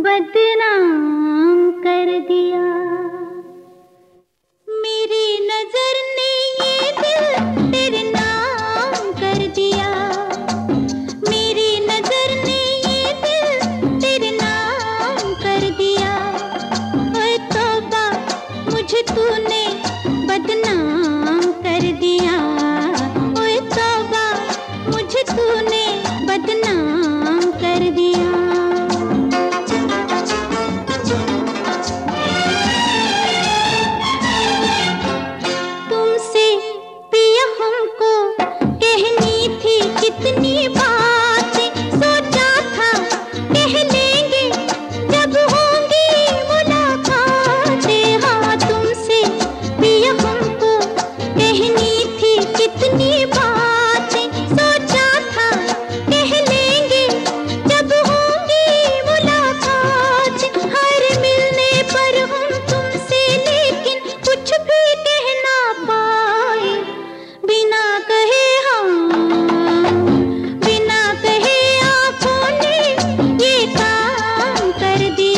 बदनाम कर दिया। मेरी नजर ने ये दिल तेरे नाम कर दिया। मेरी नजर ने ये दिल तेरे नाम कर दिया। ओए तौबा मुझे तूने बदनाम कर दिया। ओए तौबा मुझे तूने बदनाम कर दिया। कितनी बातें सोचा था कह लेंगे जब होंगी मुलाकातें। हाँ तुमसे पिया हमको कहनी थी कितनी बातें सोचा था कह लेंगे जब होंगी मुलाकातें। हर मिलने पर हम तुमसे लेकिन कुछ भी कह ना पाए। बिना कहे बिना कहे आँखों ने ये काम कर दिया।